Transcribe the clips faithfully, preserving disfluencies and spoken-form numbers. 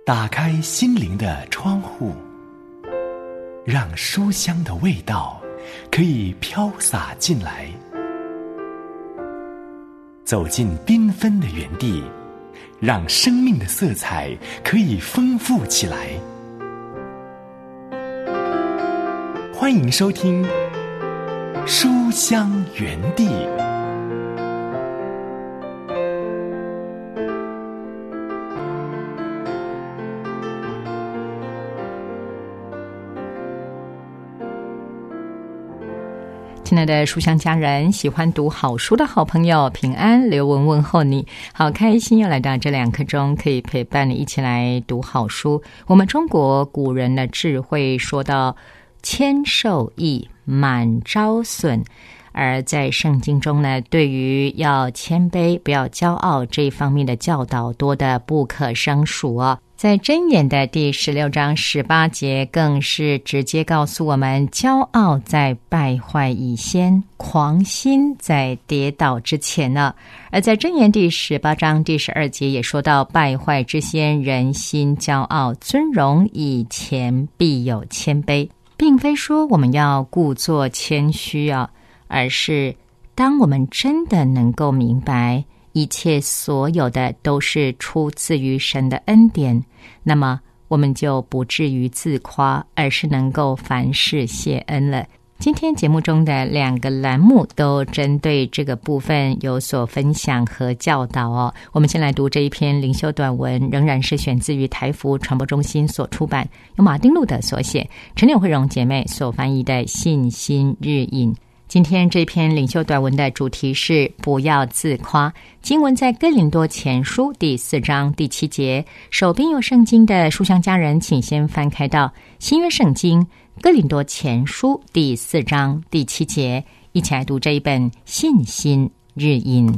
打开心灵的窗户，让书香的味道可以飘洒进来。走进缤纷的园地，让生命的色彩可以丰富起来。欢迎收听书香园地。 亲爱的书香家人，喜欢读好书的好朋友，平安，刘文问候你，好开心又来到这两刻钟，可以陪伴你一起来读好书。我们中国古人的智慧说到谦受益，满招损，而在圣经中呢，对于要谦卑不要骄傲这一方面的教导多得不可胜数啊。在箴言的第十六章十八节更是直接告诉我们，骄傲在败坏以先，狂心在跌倒之前呢。而在箴言第十八章第十二节也说到，败坏之先，人心骄傲，尊荣以前必有谦卑。并非说我们要故作谦虚啊，而是当我们真的能够明白一切所有的都是出自于神的恩典，那么我们就不至于自夸，而是能够凡事谢恩了。今天节目中的两个栏目都针对这个部分有所分享和教导哦。我们先来读这一篇灵修短文，仍然是选自于台福传播中心所出版，由马丁路德所写，陈柳慧荣姐妹所翻译的《信心日引》。今天这篇灵修短文的主题是不要自夸，经文在哥林多前书第四章第七节。手边有圣经的书香家人，请先翻开到新约圣经哥林多前书第四章第七节，一起来读这一本信心日引。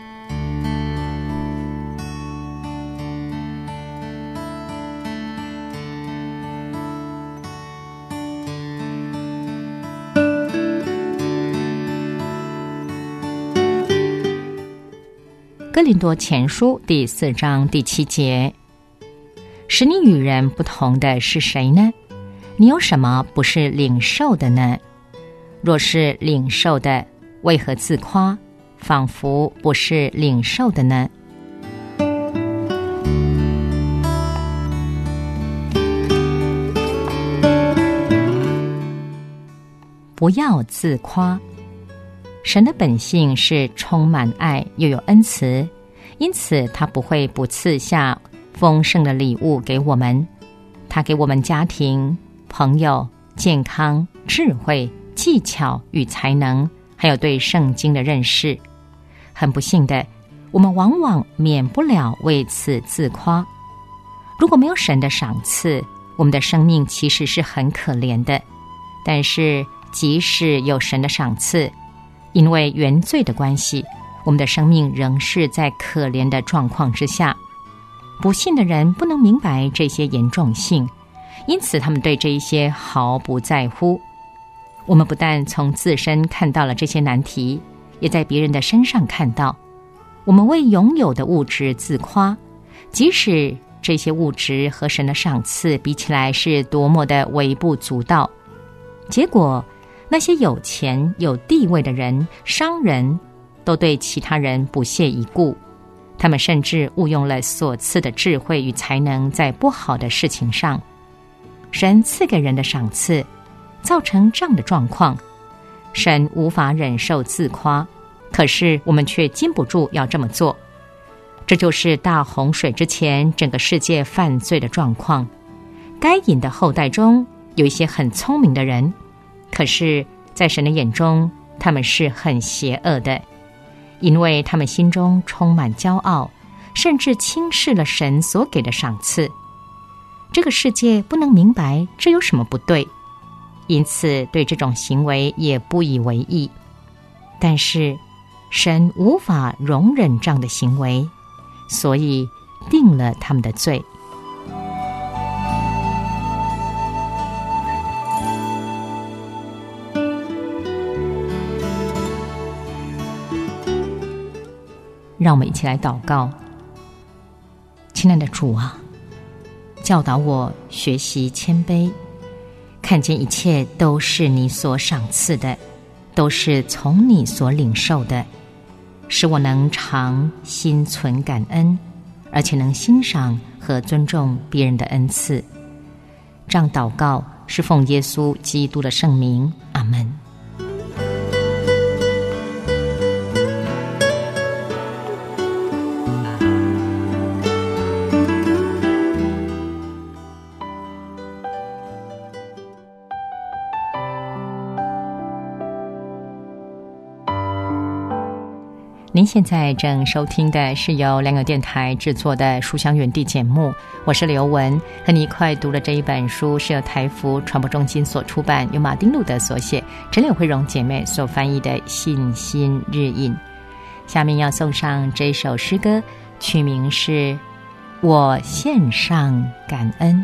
哥林多前书第四章第七节，使你与人不同的是谁呢？你有什么不是领受的呢？若是领受的，为何自夸，仿佛不是领受的呢？不要自夸。神的本性是充满爱又有恩慈，因此他不会不赐下丰盛的礼物给我们。他给我们家庭、朋友、健康、智慧、技巧与才能，还有对圣经的认识。很不幸的，我们往往免不了为此自夸。如果没有神的赏赐，我们的生命其实是很可怜的。但是即使有神的赏赐，因为原罪的关系，我们的生命仍是在可怜的状况之下。不信的人不能明白这些严重性，因此他们对这一些毫不在乎。我们不但从自身看到了这些难题，也在别人的身上看到。我们为拥有的物质自夸，即使这些物质和神的赏赐比起来是多么的微不足道，结果那些有钱有地位的人、商人都对其他人不屑一顾，他们甚至误用了所赐的智慧与才能在不好的事情上。神赐给人的赏赐造成这样的状况，神无法忍受自夸，可是我们却禁不住要这么做。这就是大洪水之前整个世界犯罪的状况。该隐的后代中有一些很聪明的人，可是在神的眼中，他们是很邪恶的，因为他们心中充满骄傲，甚至轻视了神所给的赏赐。这个世界不能明白这有什么不对，因此对这种行为也不以为意。但是神无法容忍这样的行为，所以定了他们的罪。让我们一起来祷告。亲爱的主啊， 教导我学习谦卑，看见一切都是你所赏赐的，都是从你所领受的，使我能常心存感恩，而且能欣赏和尊重别人的恩赐。这样祷告是奉耶稣基督的圣名，阿们。您现在正收听的是由良友电台制作的书香园地节目，我是刘文，和你一块读的这一本书是由台福传播中心所出版，由马丁路德所写，陈柳慧荣姐妹所翻译的《信心日印》。下面要送上这首诗歌，曲名是《我献上感恩》。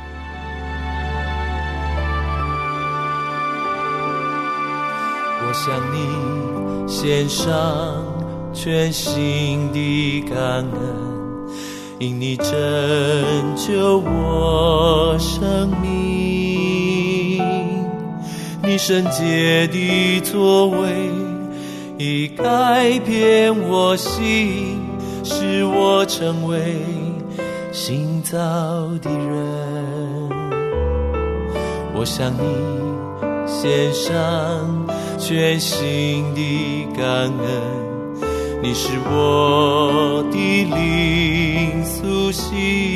我向你献上全心的感恩，因你拯救我生命，你圣洁的作为已改变我心，使我成为新造的人。我向你献上全心的感恩，你是我的灵苏醒，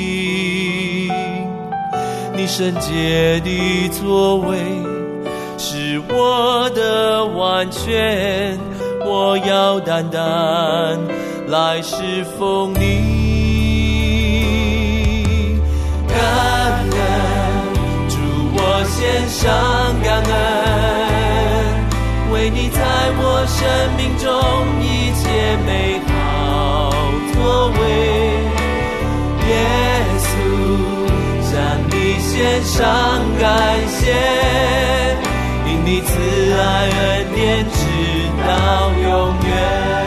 你圣洁的作为是我的完全，我要单单来侍奉你。感恩，主我献上感恩，为你在我生命中一切美好作为，耶稣向你献上感谢，因你慈爱恩典直到永远。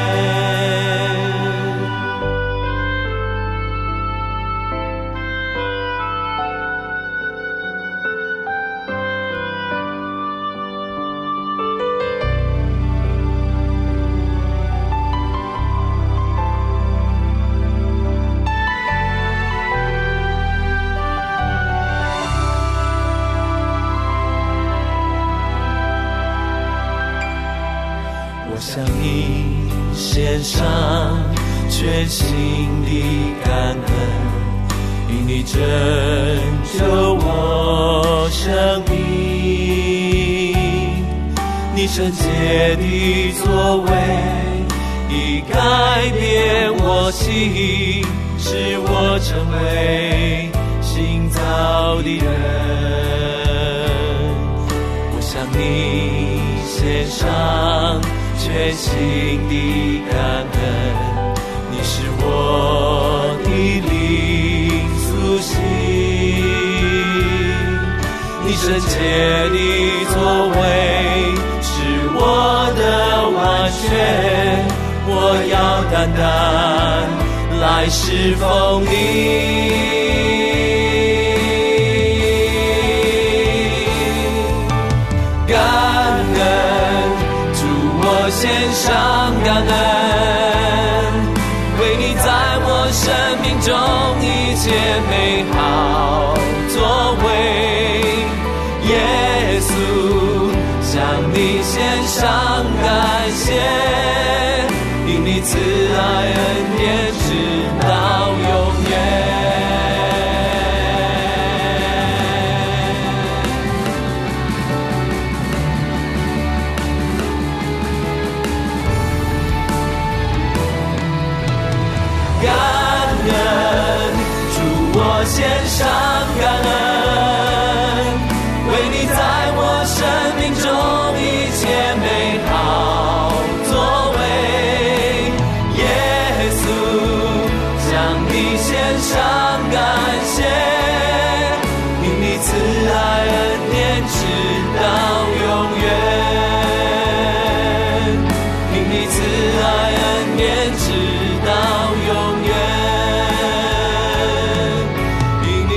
向你献上全心的感恩，因你拯救我生命，你圣洁的作为已改变我心，使我成为新造的人。我向你献上全心的感恩，你是我的灵苏醒，你圣洁的作为是我的完全，我要单单来侍奉你。献上感恩，为你在我生命中一切美好作为，耶稣向你献上感谢，因你慈爱恩典直到永远。献上感恩，为你在我生命中一切美好作为，耶稣向你献上感谢，因你慈爱恩典直到永远，因你慈爱恩典直到永远。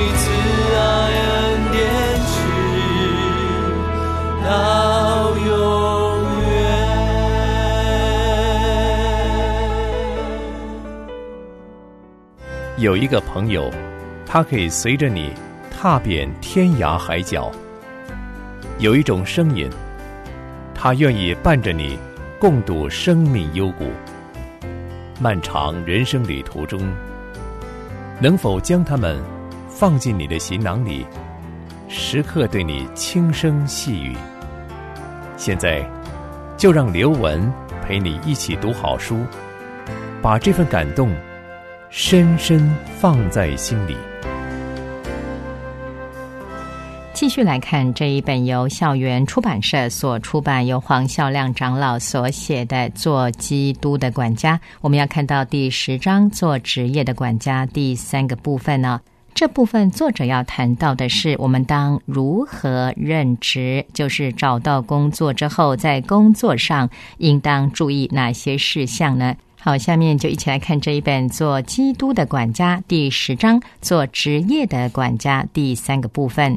有一个朋友，他可以随着你踏遍天涯海角；有一种声音，他愿意伴着你共度生命幽谷。漫长人生旅途中，能否将他们放进你的行囊里，时刻对你轻声细语？现在就让刘文陪你一起读好书，把这份感动深深放在心里。 继续来看这一本由校园出版社所出版，由黄孝亮长老所写的《做基督的管家》。我们要看到第十章做职业的管家第三个部分呢。这部分作者要谈到的是我们当如何任职，就是找到工作之后在工作上应当注意哪些事项呢？好，下面就一起来看这一本《做基督的管家》第十章做职业的管家第三个部分。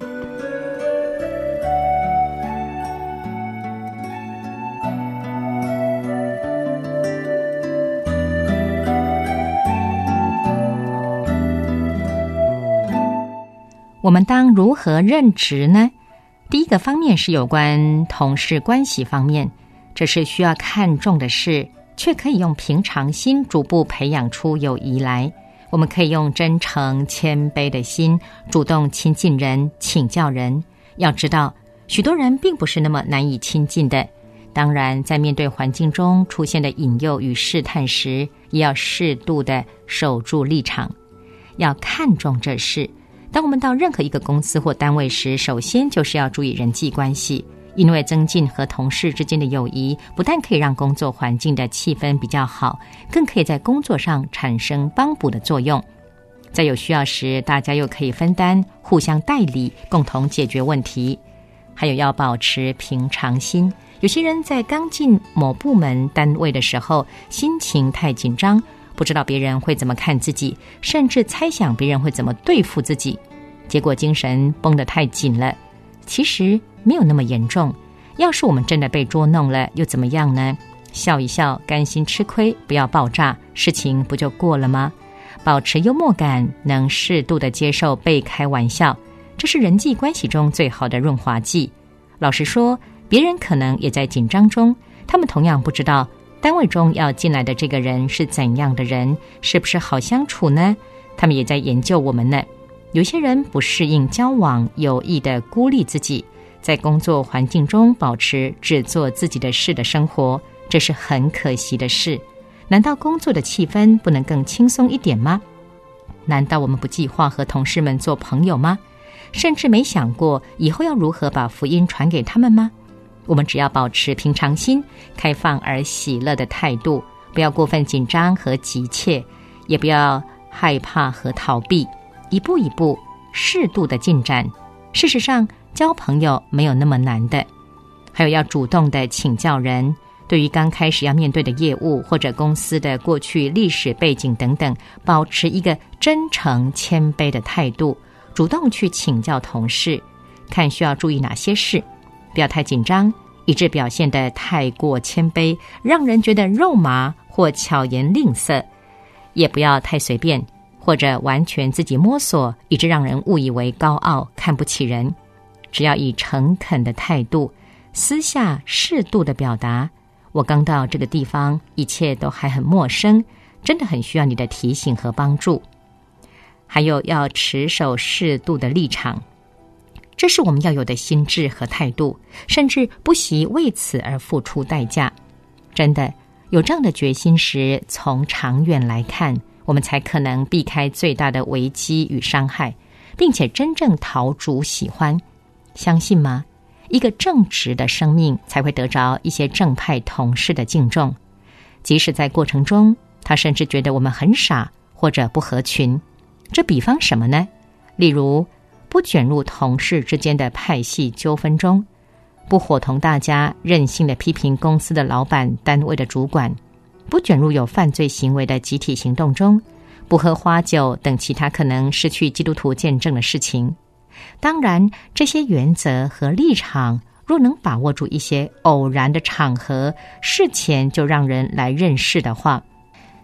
我们当如何任职呢？第一个方面是有关同事关系方面，这是需要看重的事，却可以用平常心逐步培养出友谊来。我们可以用真诚谦卑的心主动亲近人，请教人。要知道许多人并不是那么难以亲近的，当然在面对环境中出现的引诱与试探时，也要适度的守住立场，要看重这事。当我们到任何一个公司或单位时，首先就是要注意人际关系，因为增进和同事之间的友谊，不但可以让工作环境的气氛比较好，更可以在工作上产生帮补的作用。在有需要时，大家又可以分担，互相代理，共同解决问题。还有要保持平常心，有些人在刚进某部门单位的时候，心情太紧张，不知道别人会怎么看自己，甚至猜想别人会怎么对付自己，结果精神绷得太紧了。其实没有那么严重，要是我们真的被捉弄了，又怎么样呢？笑一笑，甘心吃亏，不要爆炸，事情不就过了吗？保持幽默感，能适度的接受被开玩笑，这是人际关系中最好的润滑剂。老实说，别人可能也在紧张中，他们同样不知道单位中要进来的这个人是怎样的人，是不是好相处呢？他们也在研究我们呢。有些人不适应交往，有意的孤立自己，在工作环境中保持只做自己的事的生活，这是很可惜的事。难道工作的气氛不能更轻松一点吗？难道我们不计划和同事们做朋友吗？甚至没想过以后要如何把福音传给他们吗？我们只要保持平常心，开放而喜乐的态度，不要过分紧张和急切，也不要害怕和逃避，一步一步适度的进展。事实上，交朋友没有那么难的。还有要主动的请教人，对于刚开始要面对的业务或者公司的过去历史背景等等，保持一个真诚谦卑的态度，主动去请教同事，看需要注意哪些事，不要太紧张，以致表现得太过谦卑，让人觉得肉麻或巧言令色；也不要太随便，或者完全自己摸索，以致让人误以为高傲，看不起人。只要以诚恳的态度，私下适度的表达，我刚到这个地方，一切都还很陌生，真的很需要你的提醒和帮助。还有要持守适度的立场，这是我们要有的心智和态度，甚至不惜为此而付出代价。真的有这样的决心时，从长远来看，我们才可能避开最大的危机与伤害，并且真正讨主喜欢。相信吗？一个正直的生命才会得着一些正派同事的敬重，即使在过程中他甚至觉得我们很傻或者不合群。这比方什么呢？例如不卷入同事之间的派系纠纷中，不伙同大家任性的批评公司的老板、单位的主管，不卷入有犯罪行为的集体行动中，不喝花酒等其他可能失去基督徒见证的事情。当然，这些原则和立场若能把握住一些偶然的场合，事前就让人来认识的话，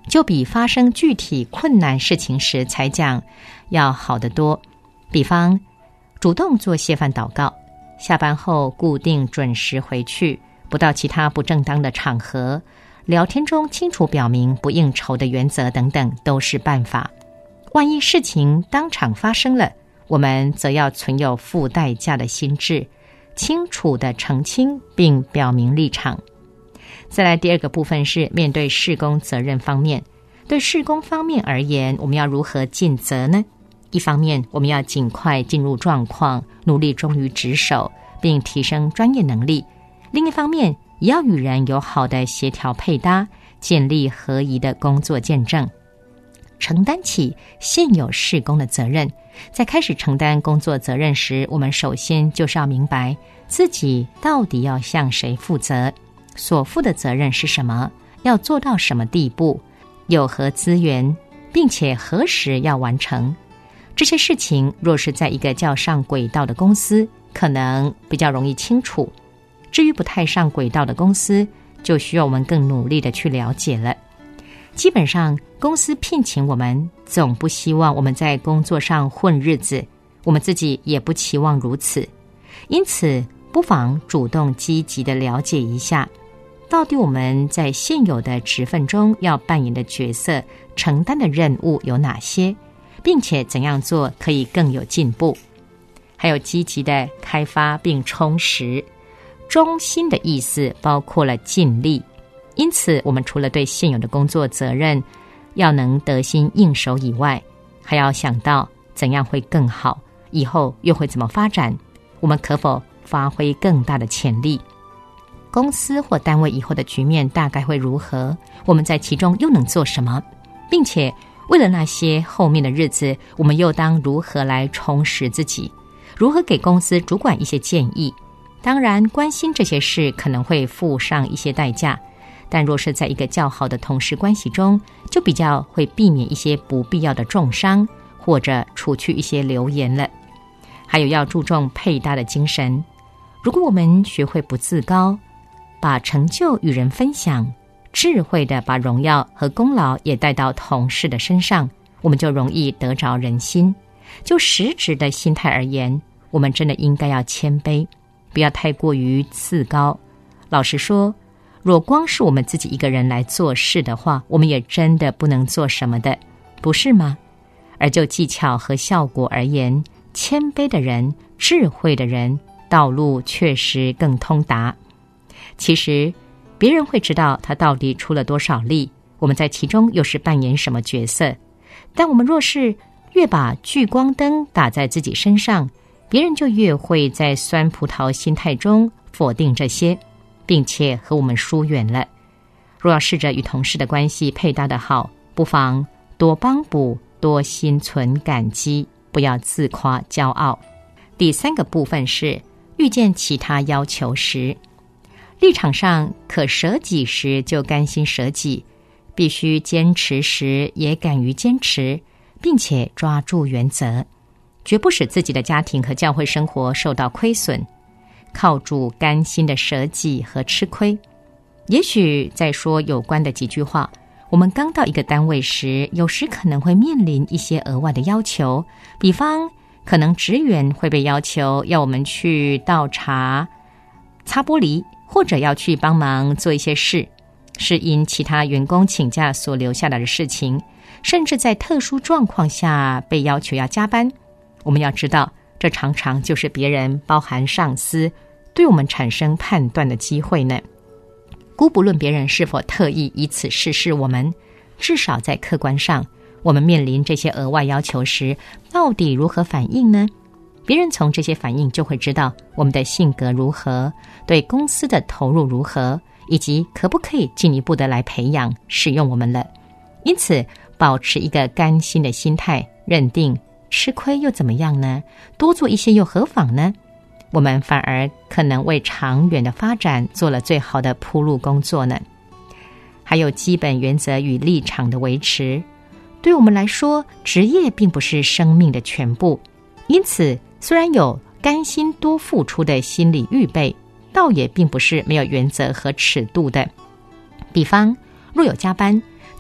就比发生具体困难事情时才讲要好得多。比方主动做谢饭祷告，下班后固定准时回去，不到其他不正当的场合，聊天中清楚表明不应酬的原则等等，都是办法。万一事情当场发生了，我们则要存有付代价的心智，清楚地澄清并表明立场。再来第二个部分是面对事工责任方面。对事工方面而言，我们要如何尽责呢？一方面，我们要尽快进入状况，努力忠于职守，并提升专业能力；另一方面，也要与人有好的协调配搭，建立合宜的工作见证，承担起现有事工的责任。在开始承担工作责任时，我们首先就是要明白自己到底要向谁负责，所负的责任是什么，要做到什么地步，有何资源，并且何时要完成。这些事情若是在一个较上轨道的公司，可能比较容易清楚。至于不太上轨道的公司，就需要我们更努力的去了解了。基本上，公司聘请我们，总不希望我们在工作上混日子，我们自己也不期望如此。因此，不妨主动积极的了解一下，到底我们在现有的职分中要扮演的角色、承担的任务有哪些，并且怎样做可以更有进步。还有积极的开发并充实。忠心的意思包括了尽力，因此我们除了对现有的工作责任要能得心应手以外，还要想到怎样会更好，以后又会怎么发展，我们可否发挥更大的潜力，公司或单位以后的局面大概会如何，我们在其中又能做什么，并且为了那些后面的日子，我们又当如何来充实自己，如何给公司主管一些建议。当然，关心这些事可能会付上一些代价，但若是在一个较好的同事关系中，就比较会避免一些不必要的重伤，或者除去一些流言了。还有要注重配搭的精神。如果我们学会不自高，把成就与人分享，智慧的把荣耀和功劳也带到同事的身上，我们就容易得着人心。就实质的心态而言，我们真的应该要谦卑，不要太过于自高。老实说，若光是我们自己一个人来做事的话，我们也真的不能做什么的，不是吗？而就技巧和效果而言，谦卑的人、智慧的人，道路确实更通达。其实别人会知道他到底出了多少力，我们在其中又是扮演什么角色。但我们若是越把聚光灯打在自己身上，别人就越会在酸葡萄心态中否定这些，并且和我们疏远了。若要试着与同事的关系配搭得好，不妨多帮补，多心存感激，不要自夸骄傲。第三个部分是遇见其他要求时，立场上可舍己时就甘心舍己，必须坚持时也敢于坚持，并且抓住原则，绝不使自己的家庭和教会生活受到亏损，靠主甘心的舍己和吃亏。也许再说有关的几句话，我们刚到一个单位时，有时可能会面临一些额外的要求，比方可能职员会被要求要我们去倒茶、擦玻璃，或者要去帮忙做一些事，是因其他员工请假所留下来的事情，甚至在特殊状况下被要求要加班。我们要知道，这常常就是别人，包含上司，对我们产生判断的机会呢。姑不论别人是否特意以此示示我们，至少在客观上，我们面临这些额外要求时，到底如何反应呢？别人从这些反应就会知道我们的性格如何，对公司的投入如何，以及可不可以进一步的来培养使用我们了。因此，保持一个甘心的心态，认定吃亏又怎么样呢？多做一些又何妨呢？我们反而可能为长远的发展做了最好的铺路工作呢。还有基本原则与立场的维持。对我们来说，职业并不是生命的全部，因此虽然有甘心多付出的心理预备，倒也并不是没有原则和尺度的。比方，若有加班，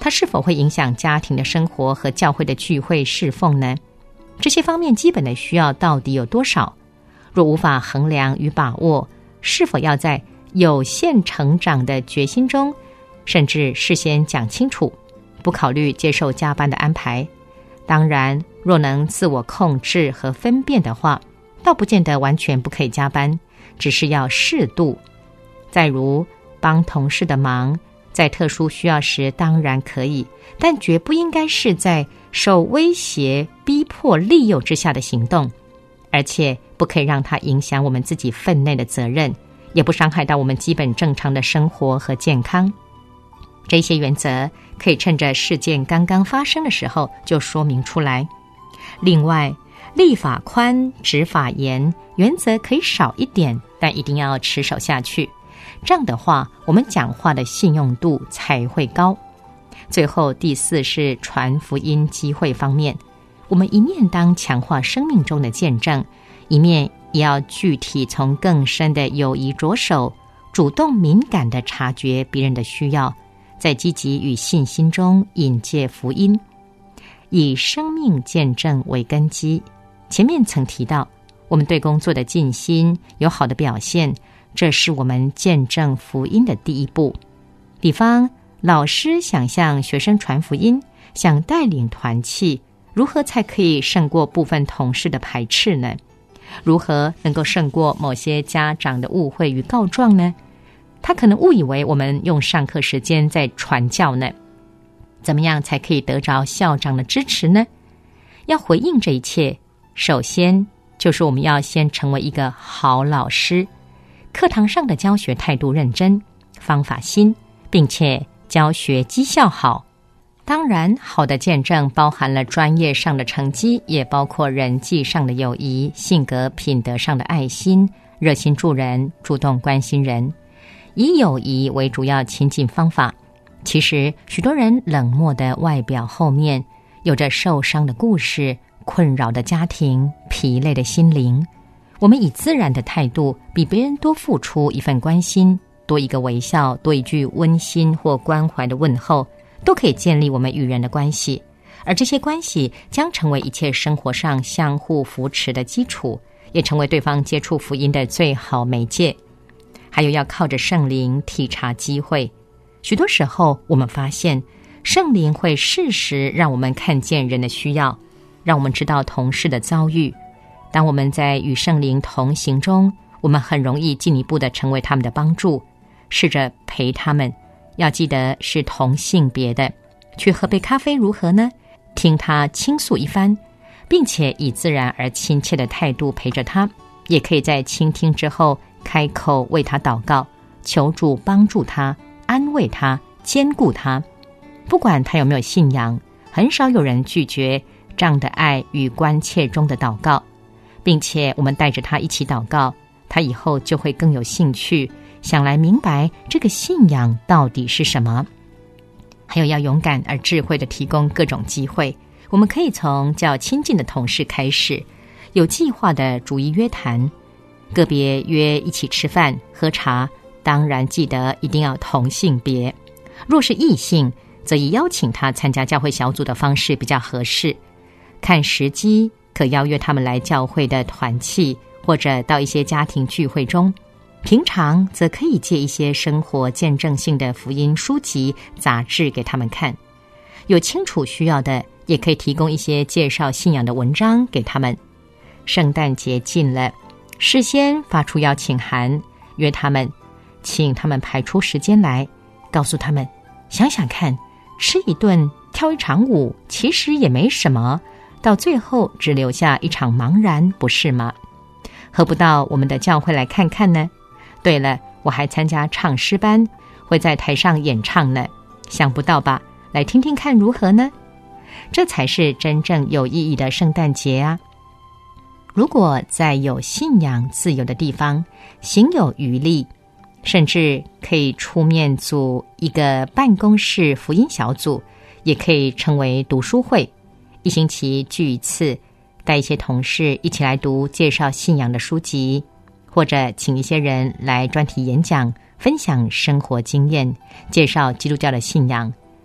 它是否会影响家庭的生活和教会的聚会侍奉呢？这些方面基本的需要到底有多少？若无法衡量与把握，是否要在有限成长的决心中，甚至事先讲清楚，不考虑接受加班的安排？当然，若能自我控制和分辨的话，倒不见得完全不可以加班，只是要适度。再如帮同事的忙，在特殊需要时当然可以，但绝不应该是在受威胁、逼迫、利诱之下的行动，而且不可以让它影响我们自己分内的责任，也不伤害到我们基本正常的生活和健康。这些原则可以趁着事件刚刚发生的时候就说明出来。另外，立法宽，执法严，原则可以少一点，但一定要持守下去。这样的话，我们讲话的信用度才会高。最后，第四是传福音机会方面，我们一面当强化生命中的见证，一面也要具体从更深的友谊着手，主动敏感地察觉别人的需要，在积极与信心中引介福音，以生命见证为根基。前面曾提到，我们对工作的尽心，有好的表现，这是我们见证福音的第一步。比方，老师想向学生传福音，想带领团契，如何才可以胜过部分同事的排斥呢？如何能够胜过某些家长的误会与告状呢？他可能误以为我们用上课时间在传教呢。怎么样才可以得着校长的支持呢？要回应这一切，首先就是我们要先成为一个好老师，课堂上的教学态度认真，方法新，并且教学绩效好。当然，好的见证包含了专业上的成绩，也包括人际上的友谊，性格品德上的爱心，热心助人，主动关心人，以友谊为主要亲近方法。其实许多人冷漠的外表后面，有着受伤的故事，困扰的家庭，疲累的心灵。我们以自然的态度，比别人多付出一份关心，多一个微笑，多一句温馨或关怀的问候，都可以建立我们与人的关系。而这些关系将成为一切生活上相互扶持的基础，也成为对方接触福音的最好媒介。还有要靠着圣灵体察机会。许多时候我们发现，圣灵会适时让我们看见人的需要，让我们知道同事的遭遇。当我们在与圣灵同行中，我们很容易进一步的成为他们的帮助，试着陪他们。要记得是同性别的，去喝杯咖啡如何呢？听他倾诉一番，并且以自然而亲切的态度陪着他。也可以在倾听之后开口为他祷告，求主帮助他，安慰他，坚固他。不管他有没有信仰，很少有人拒绝这样的爱与关切中的祷告，并且我们带着他一起祷告，他以后就会更有兴趣想来明白这个信仰到底是什么。还有要勇敢而智慧地提供各种机会，我们可以从较亲近的同事开始，有计划的逐一约谈，个别约一起吃饭喝茶，当然记得一定要同性别。若是异性，则以邀请他参加教会小组的方式比较合适。看时机，可邀约他们来教会的团契，或者到一些家庭聚会中。平常则可以借一些生活见证性的福音书籍、杂志给他们看。有清楚需要的，也可以提供一些介绍信仰的文章给他们。圣诞节近了，事先发出邀请函，约他们，请他们排出时间来，告诉他们，想想看，吃一顿，跳一场舞，其实也没什么，到最后只留下一场茫然，不是吗？何不到我们的教会来看看呢？对了，我还参加唱诗班，会在台上演唱呢，想不到吧？来听听看如何呢？这才是真正有意义的圣诞节啊！如果在有信仰自由的地方，行有余力，甚至可以出面组一个办公室福音小组，也可以称为读书会，一星期聚一次，带一些同事一起来读介绍信仰的书籍，或者请一些人来专题演讲，分享生活经验，介绍基督教的信仰，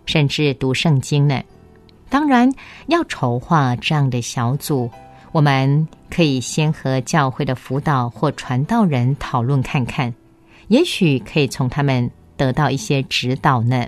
甚至读圣经呢。当然，要筹划这样的小组，我们可以先和教会的辅导或传道人讨论看看，也许可以从他们得到一些指导呢。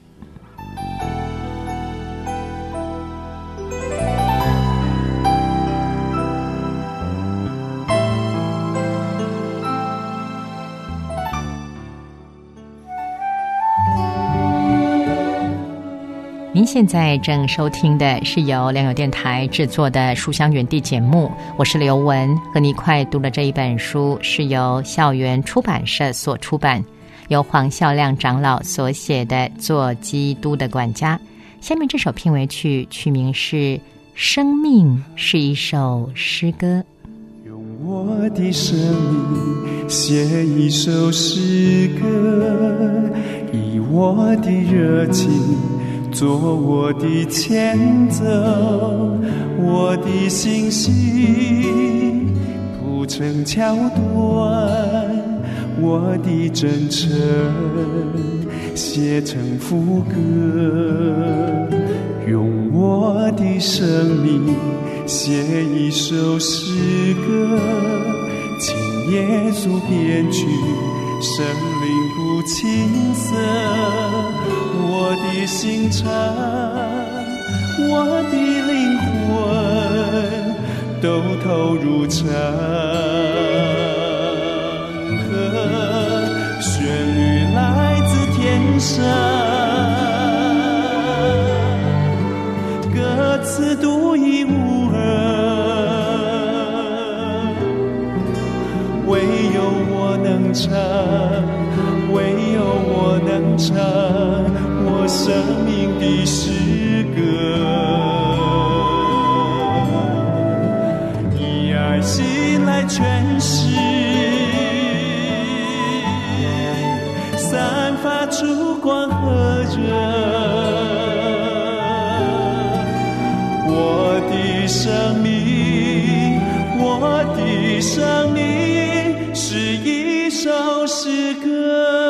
您现在正收听的是由良友电台制作的书香园地节目，我是刘文，和你一块读的这一本书是由校园出版社所出版，由黄孝亮长老所写的《做基督的管家》。下面这首片尾曲曲名是《生命是一首诗歌》。 用我的生命写一首诗歌，以我的热情做我的前奏，我的信息铺成桥段，我的真诚写成副歌，用我的生命写一首诗歌，请耶稣编曲，生灵不青涩，我的心肠，我的灵魂都投入成河，旋律来自天上，歌词独一无二，唯有我能唱，唯有我能唱我生命的诗歌，以爱心来诠释，散发出光和热，我的生命，我的生命是一首诗歌。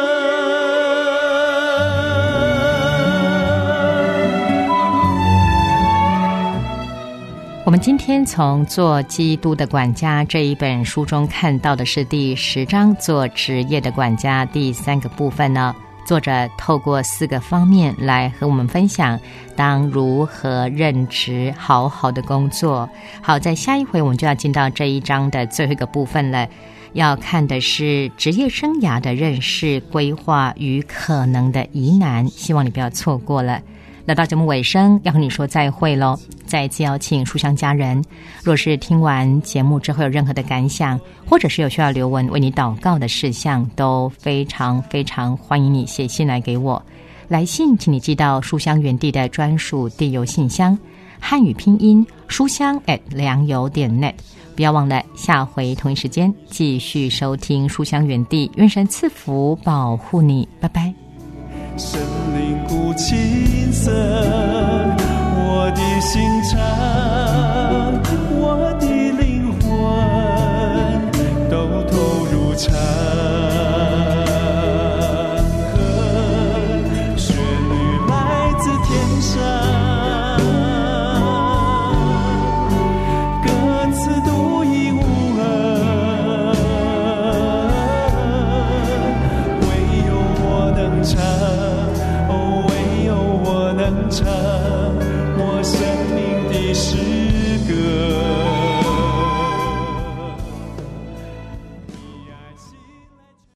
我们今天从《做基督的管家》这一本书中看到的是第十章做职业的管家第三个部分呢。作者透过四个方面来和我们分享当如何任职好好的工作。好，在下一回我们就要进到这一章的最后一个部分了，要看的是职业生涯的认识、规划与可能的疑难，希望你不要错过了。来到节目尾声，要和你说再会咯。再次邀请书香家人，若是听完节目之后有任何的感想，或者是有需要刘文为你祷告的事项，都非常非常欢迎你写信来给我。来信请你寄到书香园地的专属地邮信箱，汉语拼音书香 at 良友点 net。 不要忘了下回同一时间继续收听书香园地，愿神赐福保护你，拜拜。 生灵不青涩，我的心肠